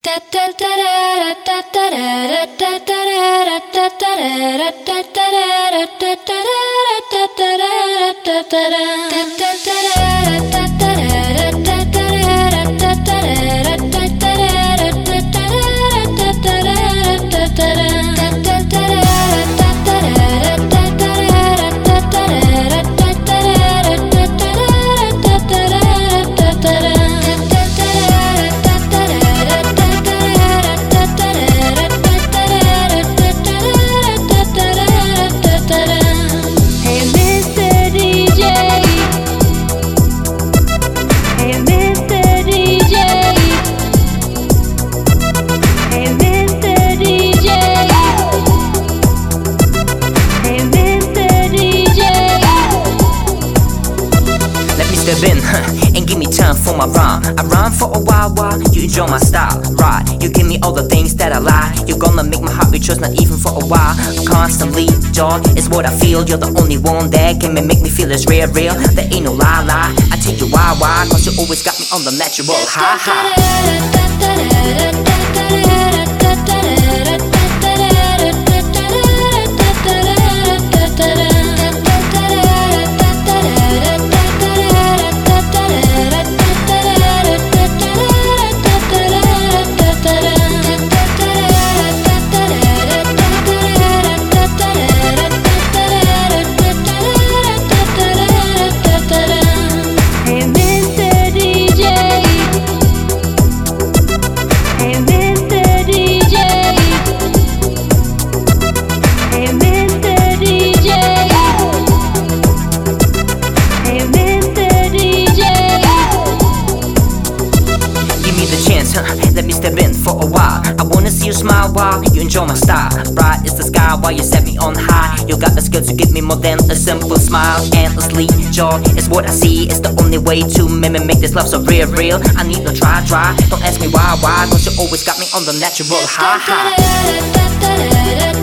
Step in and give me time for my rhyme. I rhyme for a while you enjoy my style. Right, you give me all the things that I like. You're gonna make my heart rejoice, not even for a while. Constantly, joy is what I feel. You're the only one that can make me feel it's real. There ain't no lie. I tell you why, cause you always got me on the natural high. Let me step in for a while. I wanna see you smile while you enjoy my style. Bright is the sky while you set me on high. You got the skill to give me more than a simple smile. Endlessly, joy is what I see. It's the only way to make this love so real. I need no try. Don't ask me why, cause you always got me on the natural high.